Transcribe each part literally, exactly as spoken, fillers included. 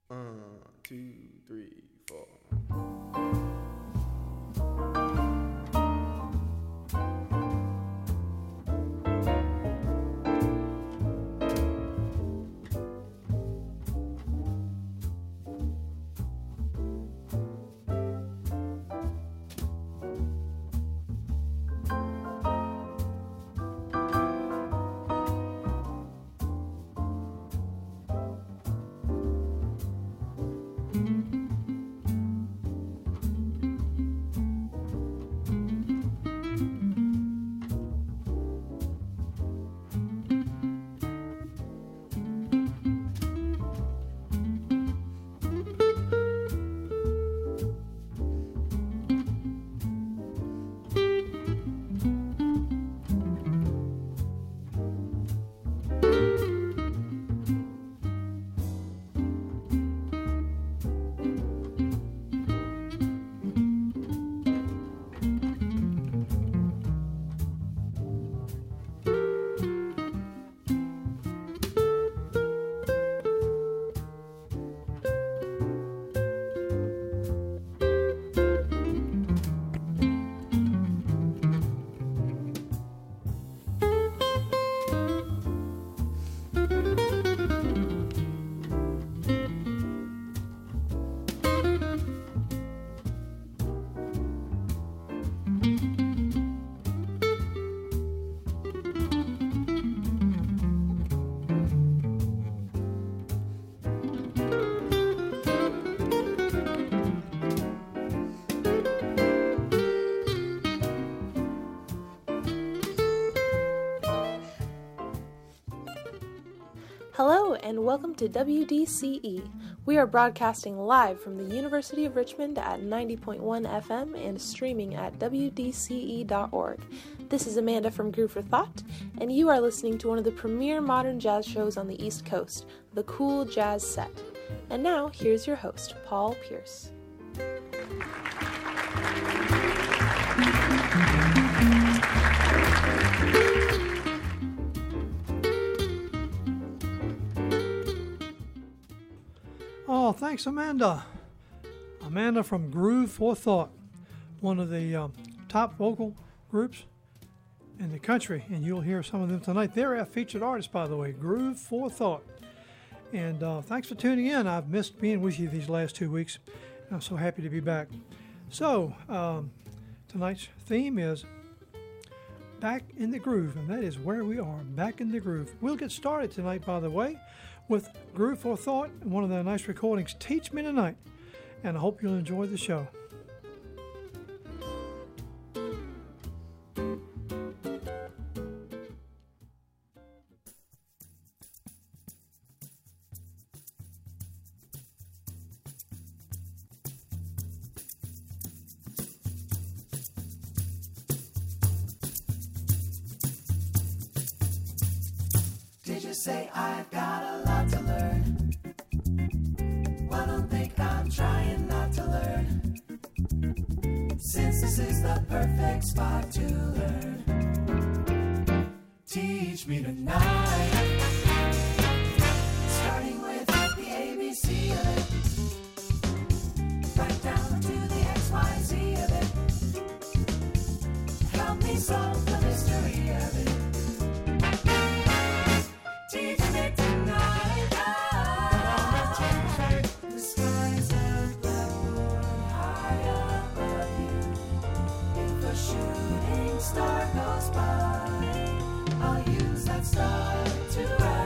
One, two, three, four. Hello and welcome to W D C E. We are broadcasting live from the University of Richmond at ninety point one F M and streaming at W D C E dot org. This is Amanda from Groove for Thought, and you are listening to one of the premier modern jazz shows on the East Coast, the Cool Jazz Set. And now, here's your host, Paul Pierce. Oh, thanks, Amanda. Amanda from Groove for Thought, one of the um, top vocal groups in the country, and you'll hear some of them tonight. They're our featured artists, by the way, Groove for Thought. And uh, thanks for tuning in. I've missed being with you these last two weeks. I'm so happy to be back. So, um, tonight's theme is Back in the Groove, and that is where we are, back in the groove. We'll get started tonight, by the way, with Groove for Thought and one of their nice recordings, Teach Me Tonight. And I hope you'll enjoy the show. Did you say I've got a lot to learn? Well, don't think I'm trying not to learn, since this is the perfect spot to learn. Teach me tonight, starting with the A B C of it, right down to the X Y Z of it. Help me solve the mystery of it. Teach me tonight, ah, the skies of blackboard high above you. If a shooting star goes by, I'll use that star to rise.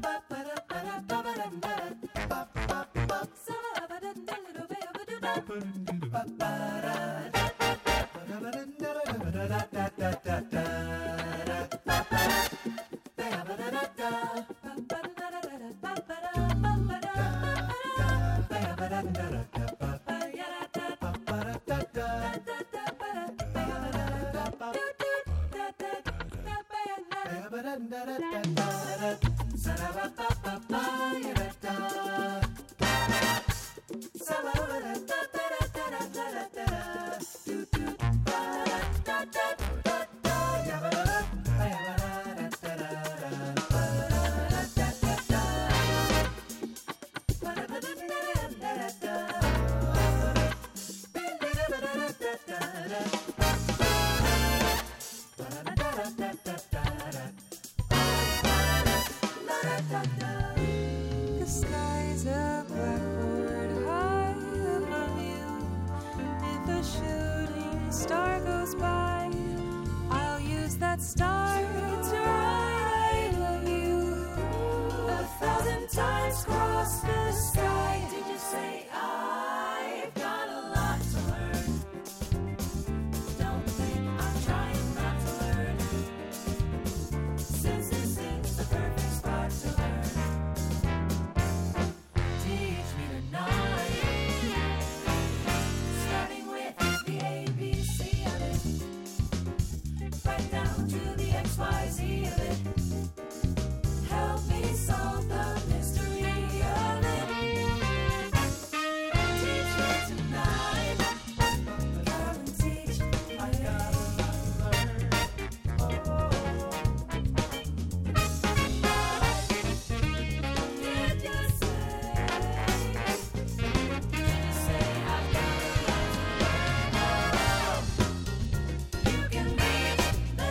The sky's a blackboard high above you. If a shooting star goes by, I'll use that star to write I love you. A thousand times across the sky. Did you say I've got a lot to learn? Don't think I'm trying not to learn. Since this is the perfect spot to learn. Teach me tonight. Starting with the A B C of it. Right down to the X Y Z of it. Help me solve the mystery of it. Teach me tonight. Come and teach me. I got a lot to learn. Oh. Did you say? Did you say I've got a lot to learn? Oh. You can reach me.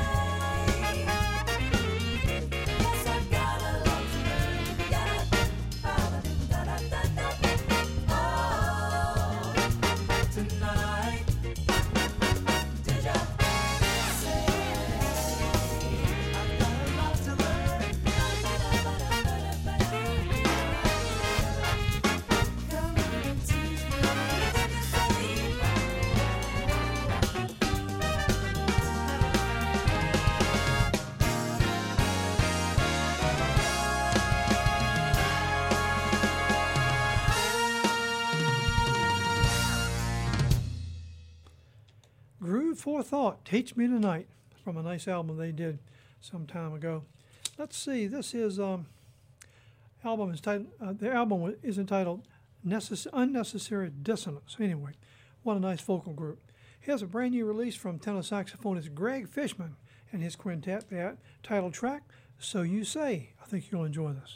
Yes, I've got a lot to learn. Yeah. Ba-da-da-da-da-da. Oh, tonight. Did ya say I've got a lot to learn? Come and teach me. Did you say? Groove for Thought, Teach Me Tonight, from a nice album they did some time ago. Let's see, this is um, album is titled. Uh, the album is entitled Necess- "Unnecessary Dissonance." Anyway, what a nice vocal group. Here's a brand new release from tenor saxophonist Greg Fishman and his quintet. That title track, "So You Say." I think you'll enjoy this.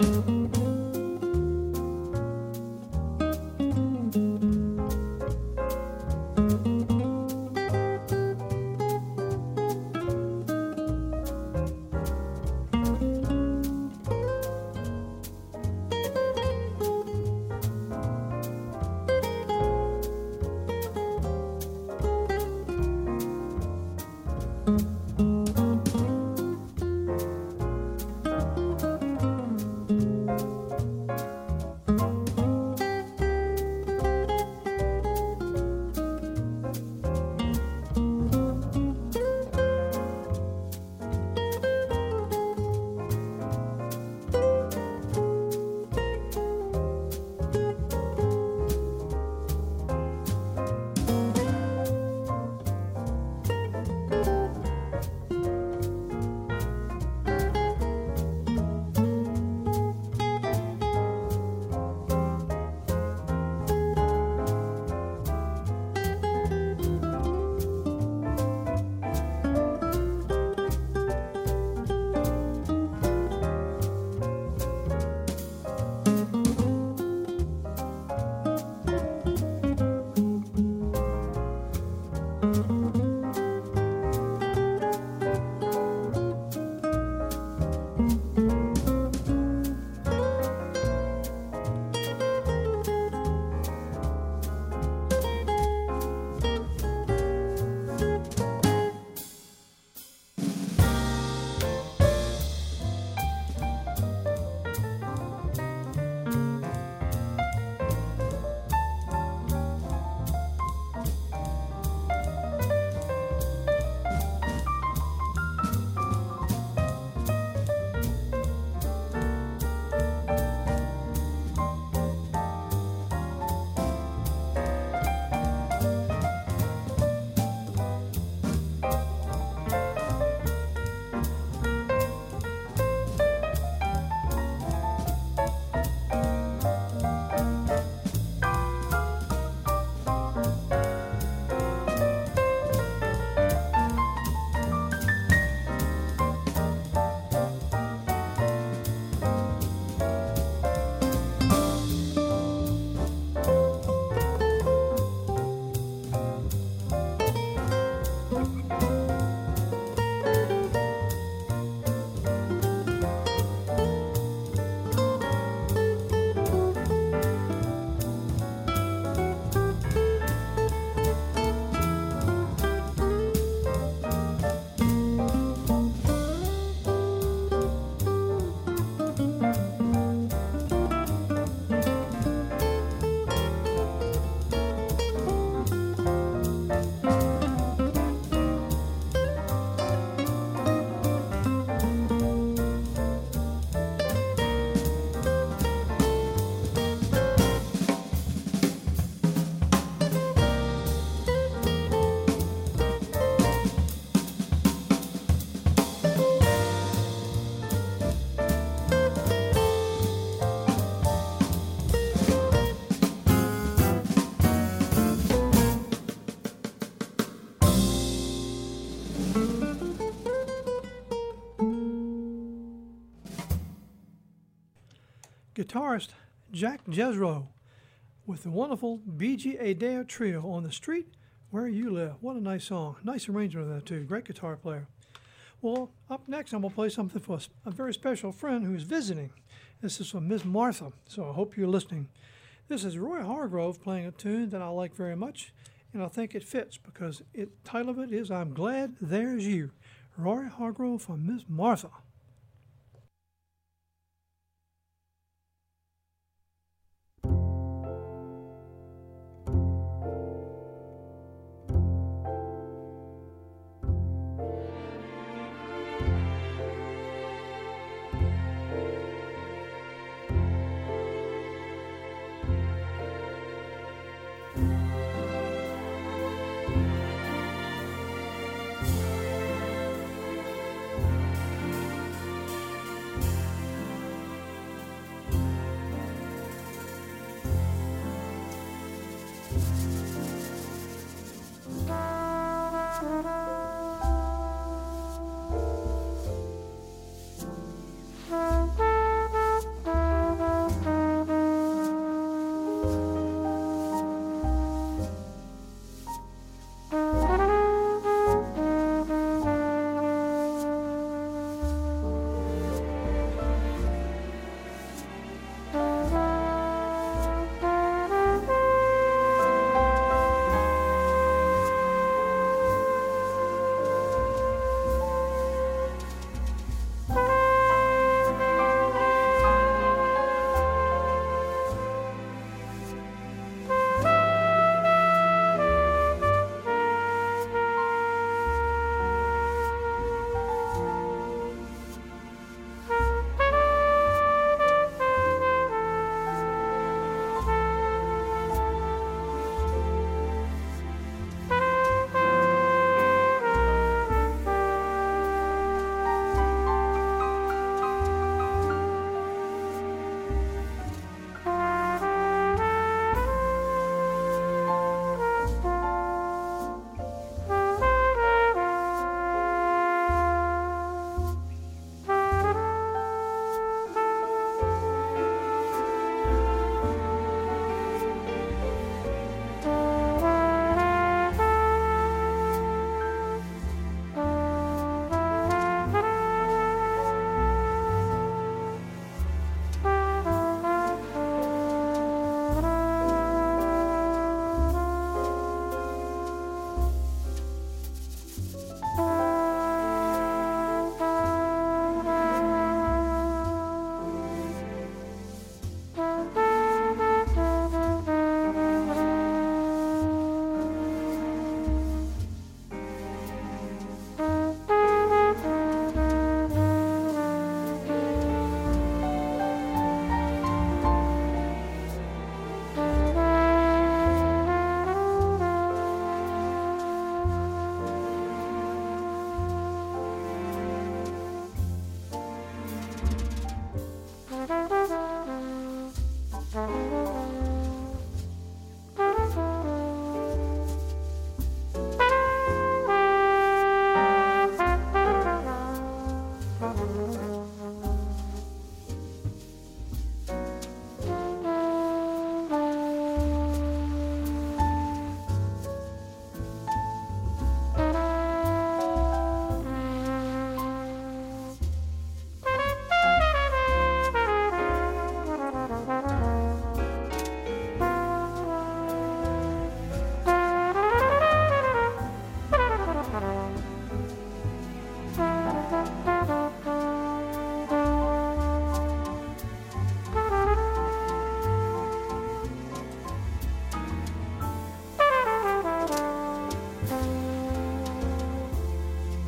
guitarist Jack Jezro with the wonderful B G Adair Trio, On the Street Where You Live. What a nice song. Nice arrangement of that, too. Great guitar player. Well, up next, I'm going to play something for a very special friend who's visiting. This is from Miss Martha, so I hope you're listening. This is Roy Hargrove playing a tune that I like very much, and I think it fits because the title of it is I'm Glad There's You. Roy Hargrove from Miss Martha.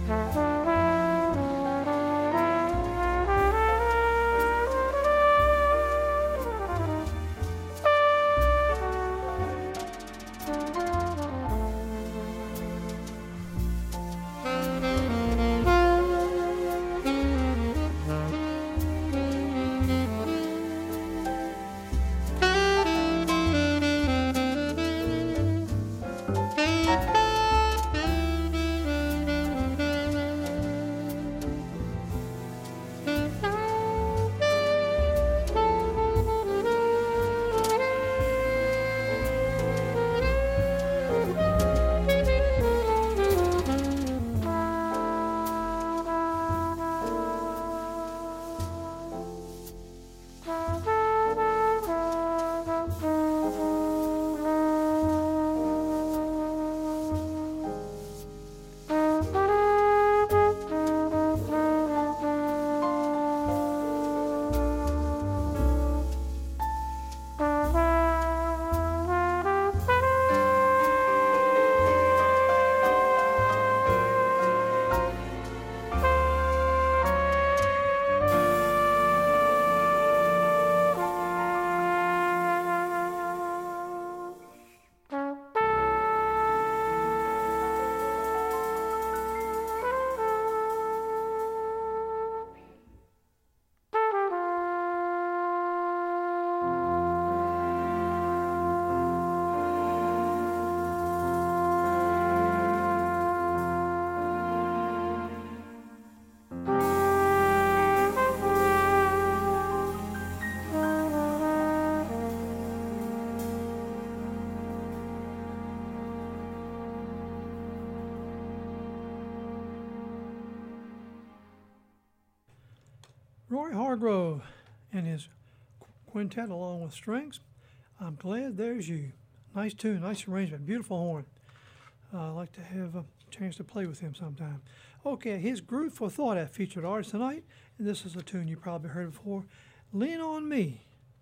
Roy Hargrove and his quintet along with strings. I'm Glad There's You. Nice tune, nice arrangement, beautiful horn. Uh, I'd like to have a chance to play with him sometime. Okay, his Groove for Thought have featured artist tonight, and this is a tune you probably heard before, Lean on Me.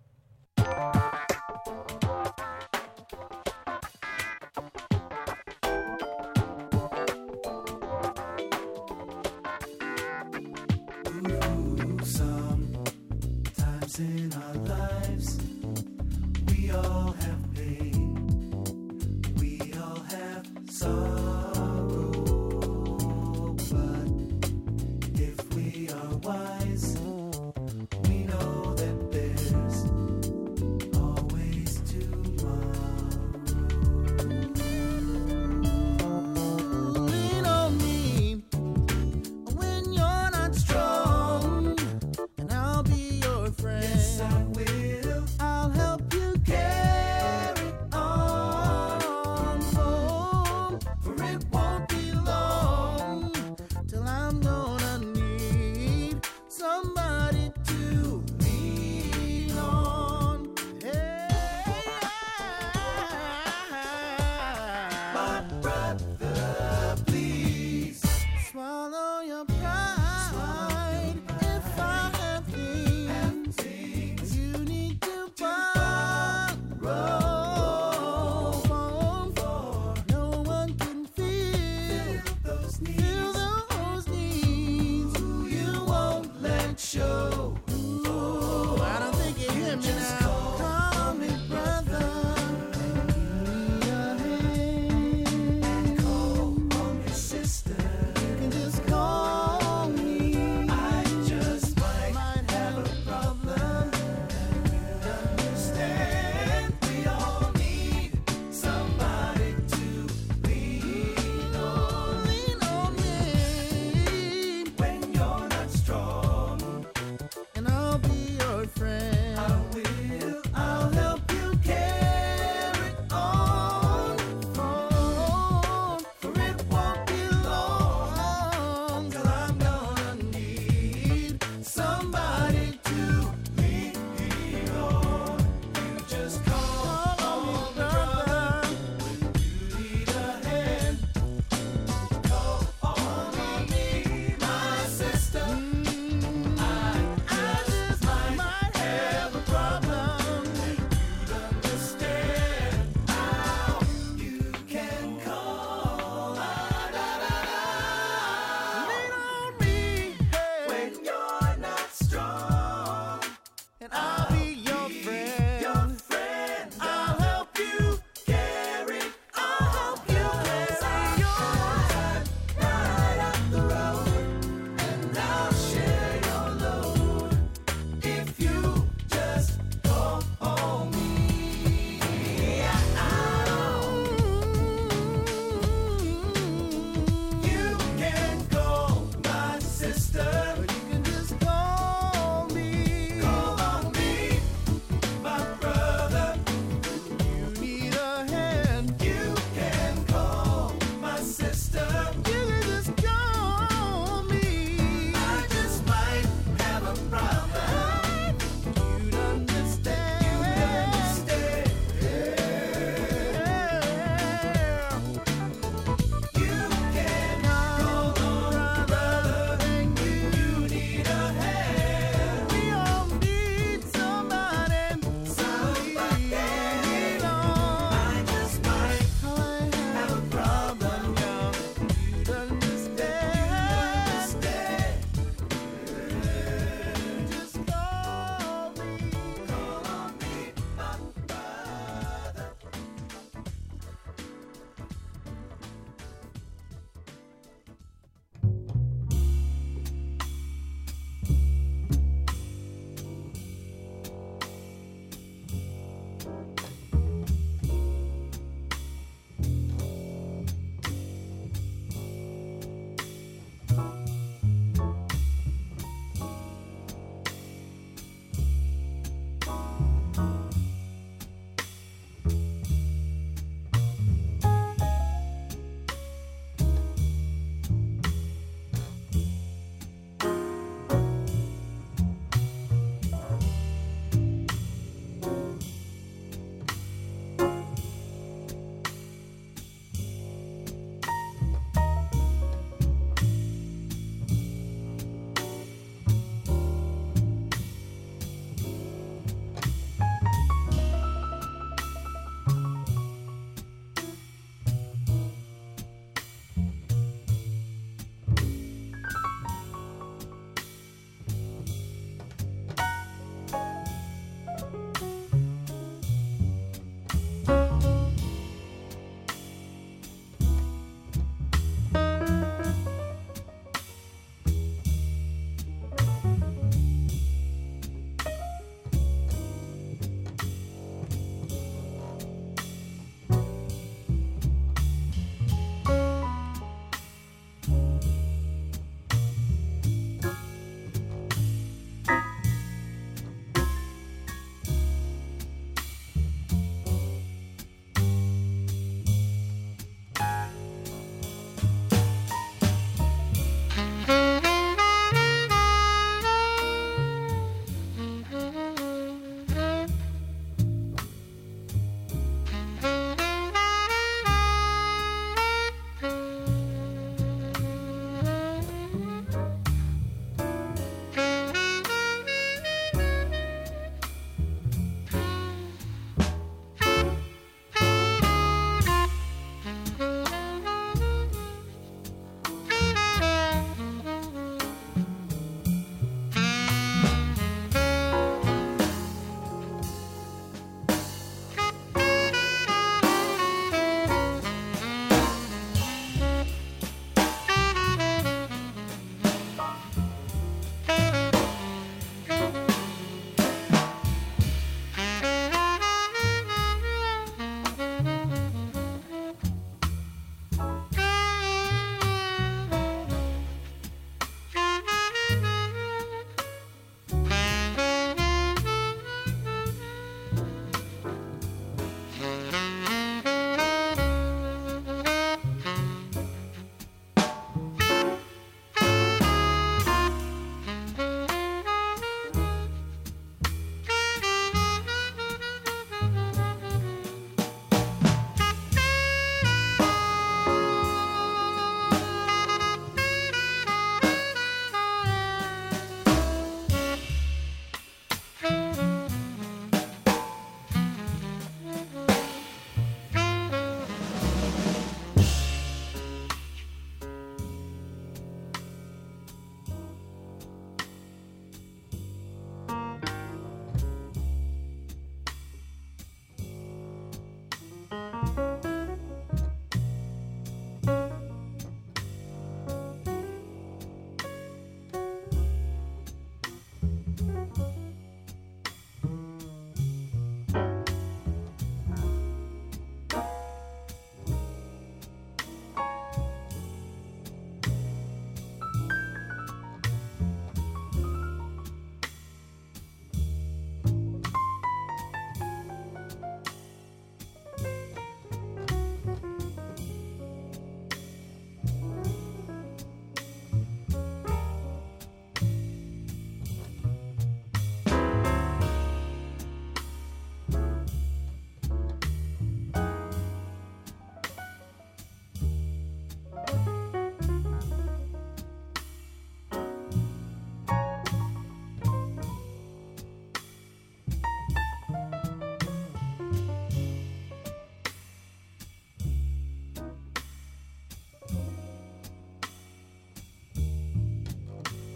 In our lives, we all have pain, we all have sorrow, but if we are wise, we know that there's always tomorrow. Lean on me when you're not strong, and I'll be your friend. Yes, I will. I'll help you carry on home, for it won't be long till I'm gonna need somebody to lean on. Hey, my brother, please swallow your pride. If I have things you need to borrow from, no one can feel those needs. Those needs you won't let show. Oh, I don't think you hear me now. Call me brother. Give me a hand. Call on your sister. You can just call me. I just might, might have a problem. Understand, we all need somebody to lean on. Lean on me when you're not strong, and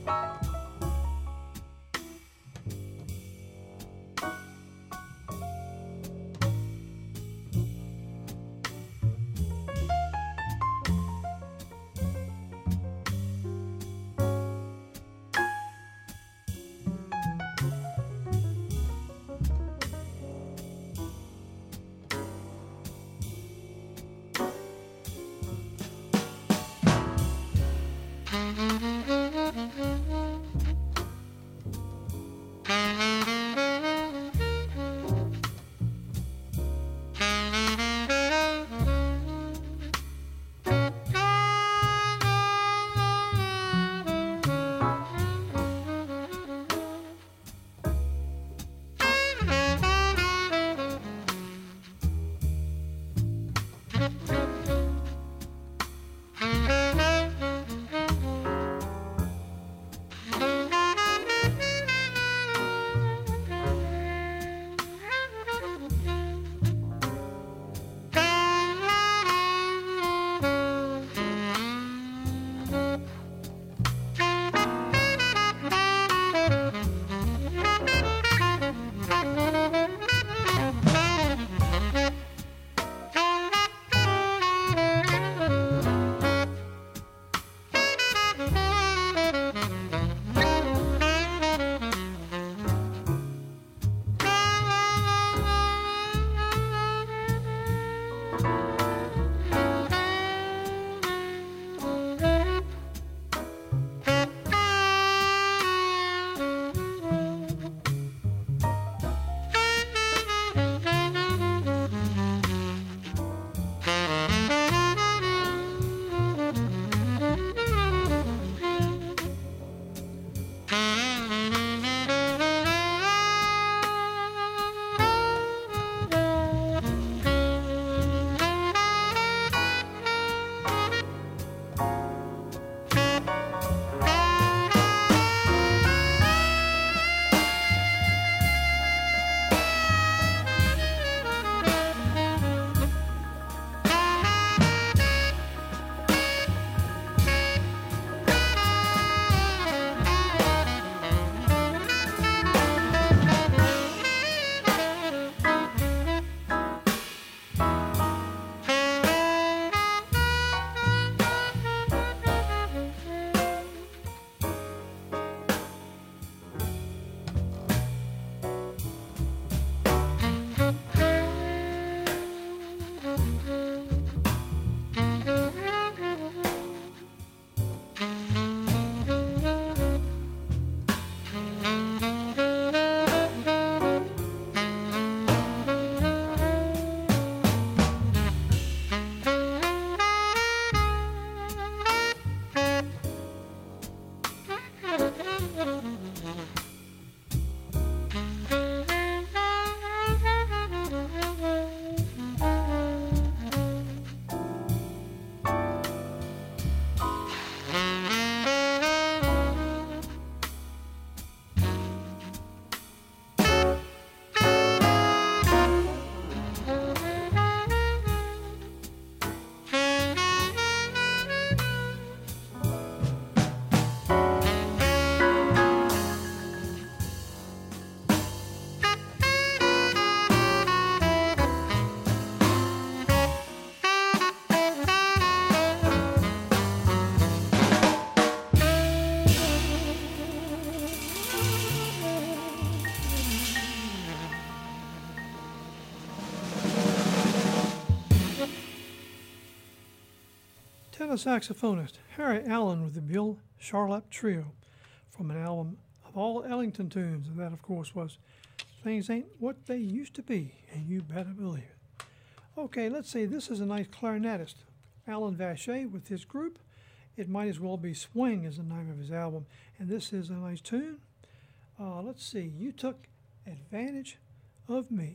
tenor saxophonist Harry Allen with the Bill Charlap Trio from an album of all Ellington tunes, and that, of course, was Things Ain't What They Used to Be, and you better believe it. Okay, let's see, this is a nice clarinetist, Alan Vachey with his group. It Might As Well Be Swing is the name of his album, and this is a nice tune. Uh, let's see, You Took Advantage of Me.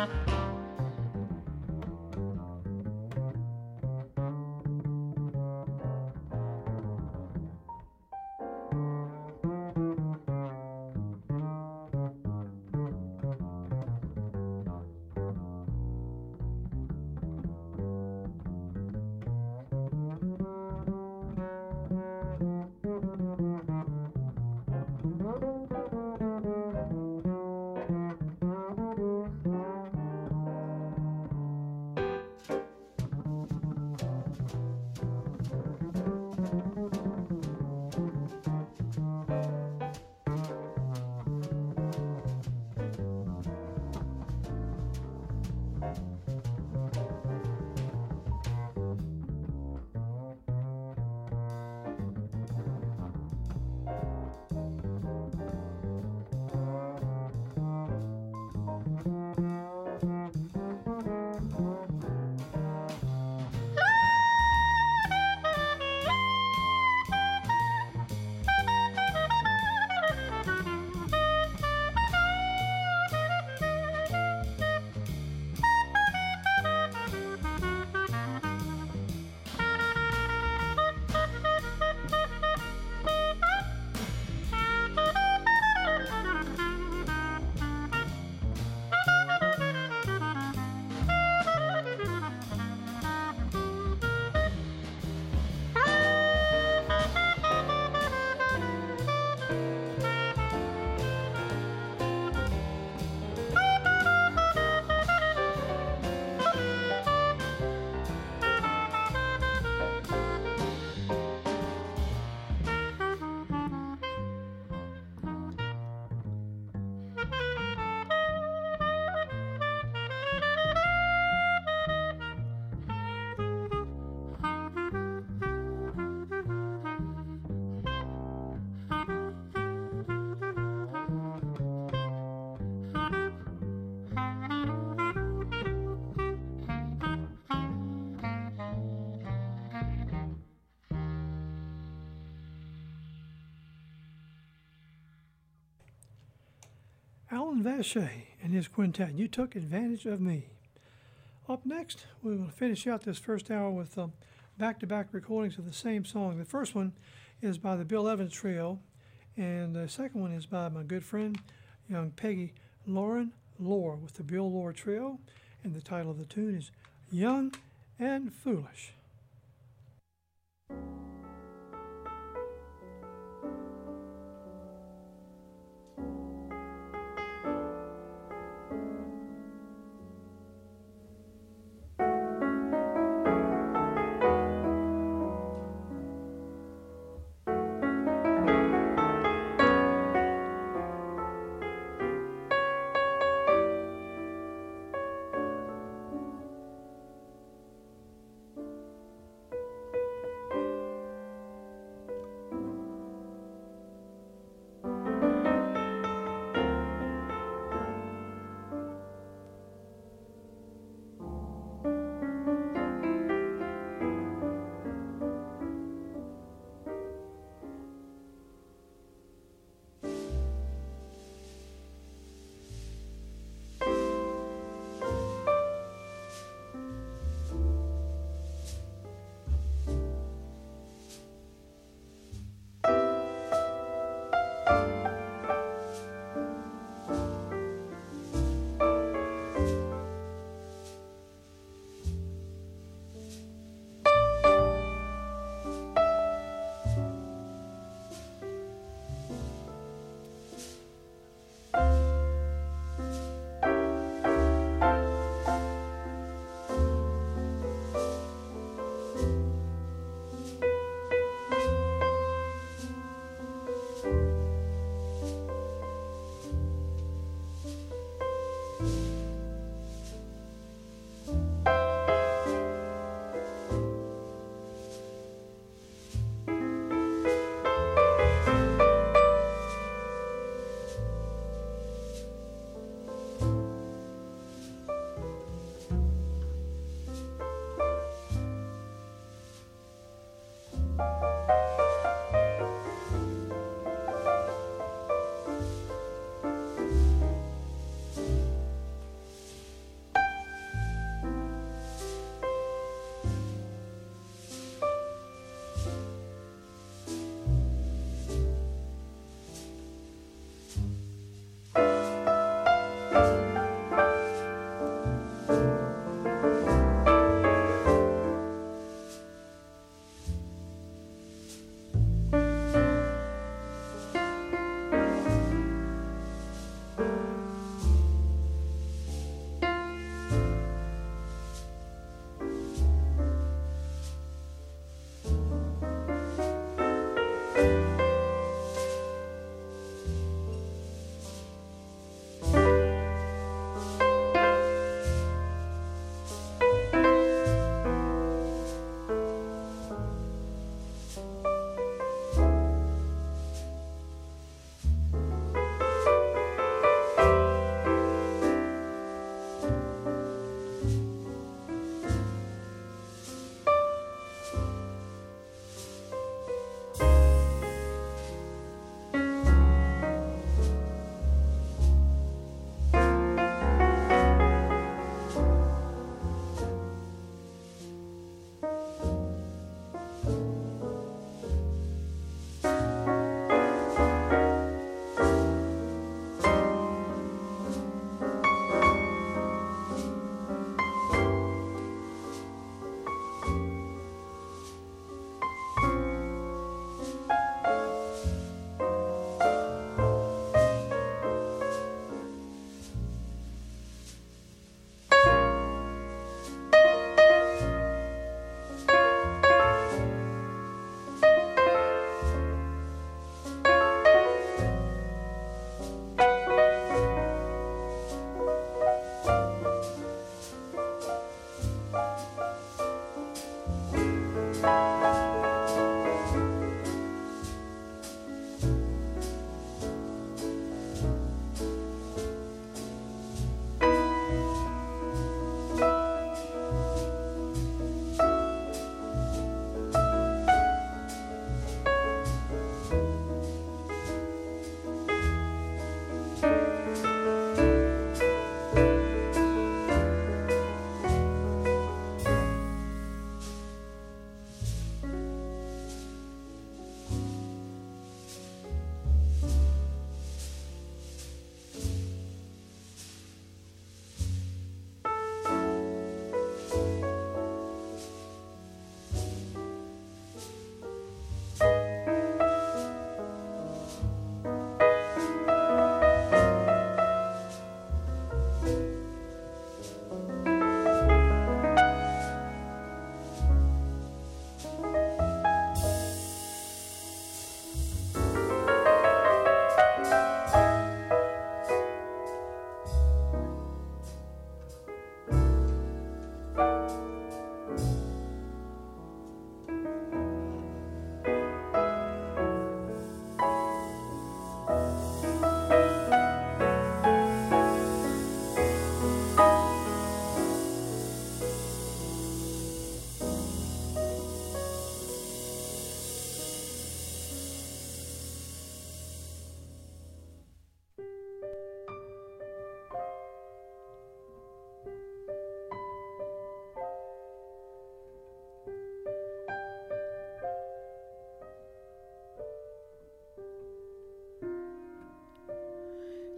Alan Vache and his quintet, You Took Advantage of Me. Up next, we will finish out this first hour with um, back-to-back recordings of the same song. The first one is by the Bill Evans Trio, and the second one is by my good friend, young Peggy Lauren Lohr with the Bill Lohr Trio, and the title of the tune is Young and Foolish.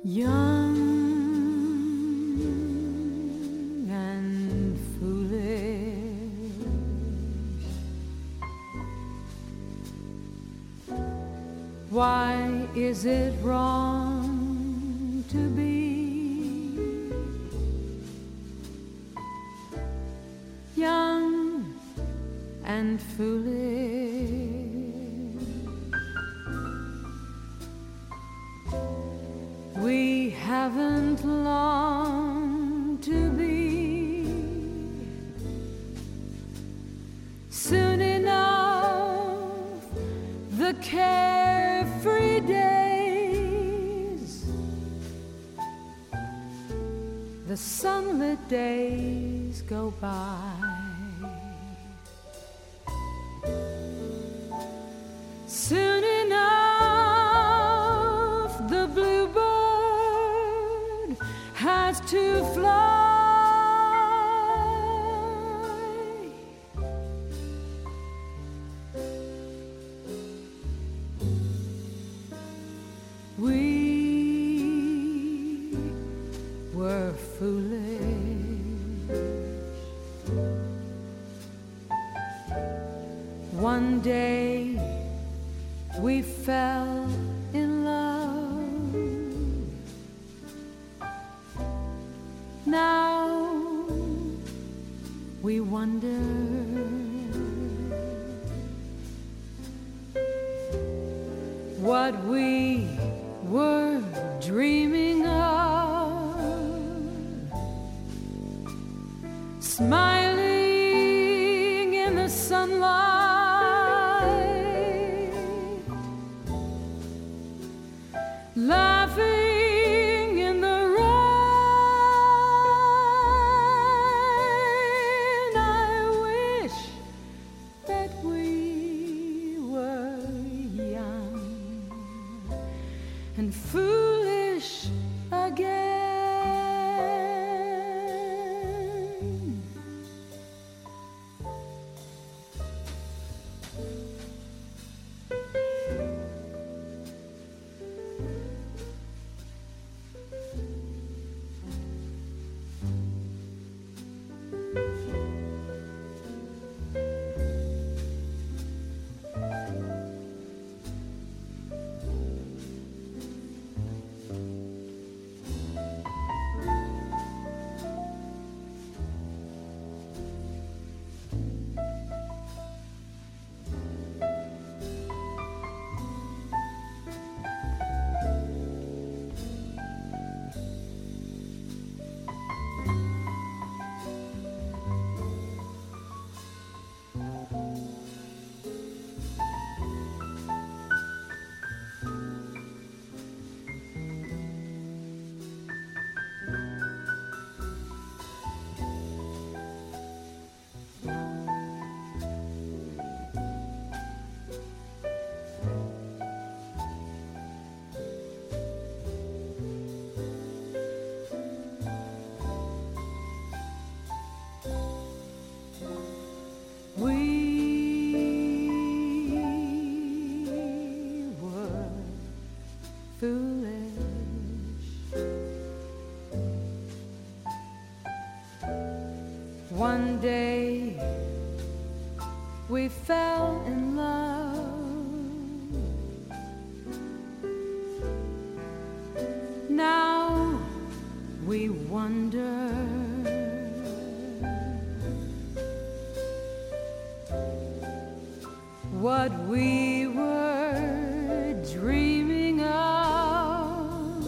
young and foolish. Why is it wrong to be young and foolish? We haven't long to be. Soon enough, the carefree days, the sunlit days go by. Soon enough, the bluebird has to fly. We were foolish. One day we fell in love. Now we wonder what we were dreaming of, smiling in the sunlight, laughing in the rain. I wish that we were young and foolish again. One day we fell in love. Now we wonder what we were dreaming of,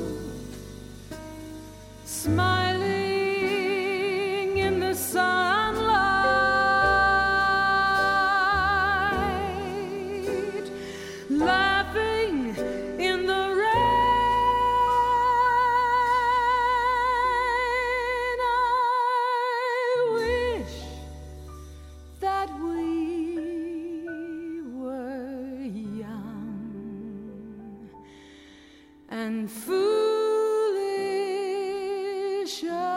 smiling in the sunlight, laughing in the rain. I wish that we were young and foolish.